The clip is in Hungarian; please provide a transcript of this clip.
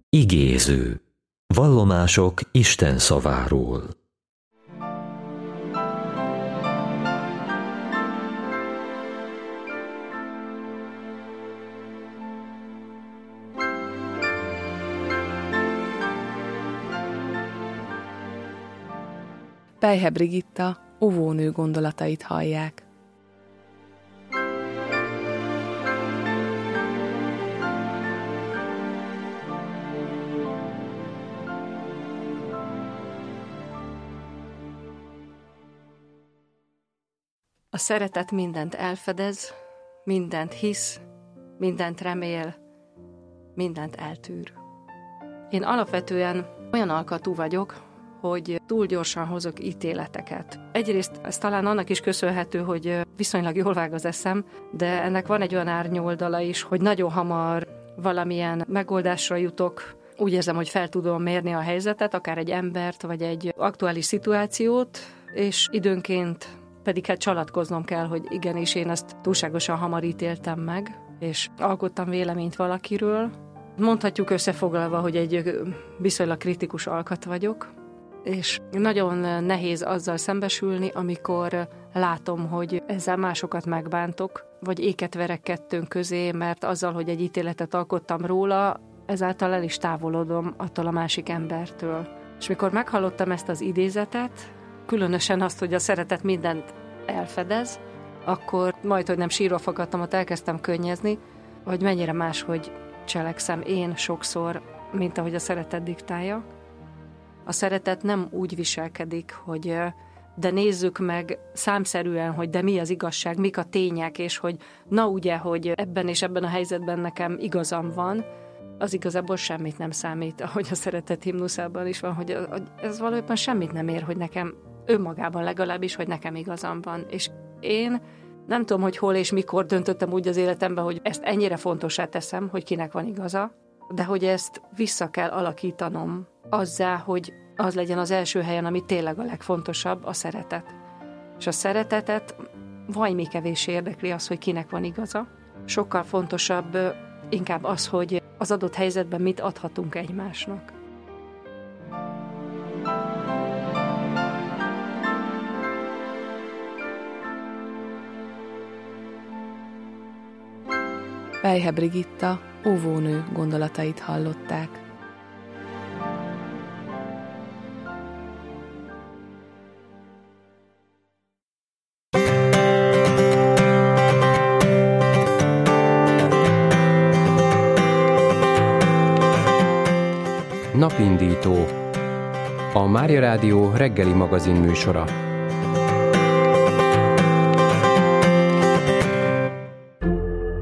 Igéző. Vallomások Isten szaváról. Pelyhe Brigitta óvónő gondolatait hallják. A szeretet mindent elfedez, mindent hisz, mindent remél, mindent eltűr. Én alapvetően olyan alkatú vagyok, hogy túl gyorsan hozok ítéleteket. Egyrészt ez talán annak is köszönhető, hogy viszonylag jól vág az eszem, de ennek van egy olyan árnyoldala is, hogy nagyon hamar valamilyen megoldásra jutok. Úgy érzem, hogy fel tudom mérni a helyzetet, akár egy embert, vagy egy aktuális szituációt, és időnként pedig hát csalatkoznom kell, hogy igenis én ezt túlságosan hamar ítéltem meg, és alkottam véleményt valakiről. Mondhatjuk összefoglalva, hogy egy viszonylag kritikus alkat vagyok, és nagyon nehéz azzal szembesülni, amikor látom, hogy ezzel másokat megbántok, vagy éket verek kettőnk közé, mert azzal, hogy egy ítéletet alkottam róla, ezáltal el is távolodom attól a másik embertől. És mikor meghallottam ezt az idézetet, különösen azt, hogy a szeretet mindent elfedez, akkor majdhogy nem sírva fakadtam, ott elkezdtem könnyezni, hogy mennyire máshogy cselekszem én sokszor, mint ahogy a szeretet diktálja. A szeretet nem úgy viselkedik, hogy de nézzük meg számszerűen, hogy de mi az igazság, mik a tények, és hogy na ugye, hogy ebben és ebben a helyzetben nekem igazam van, az igazából semmit nem számít, ahogy a szeretet himnuszában is van, hogy ez valójában semmit nem ér, hogy nekem önmagában legalábbis, hogy nekem igazam van. És én nem tudom, hogy hol és mikor döntöttem úgy az életemben, hogy ezt ennyire fontossá teszem, hogy kinek van igaza, de hogy ezt vissza kell alakítanom azzá, hogy az legyen az első helyen, ami tényleg a legfontosabb, a szeretet. És a szeretetet vajmi kevéssé érdekli az, hogy kinek van igaza. Sokkal fontosabb inkább az, hogy az adott helyzetben mit adhatunk egymásnak. Pelyhe Brigitta óvónő gondolatait hallották. Napindító. A Mária Rádió reggeli magazin műsora.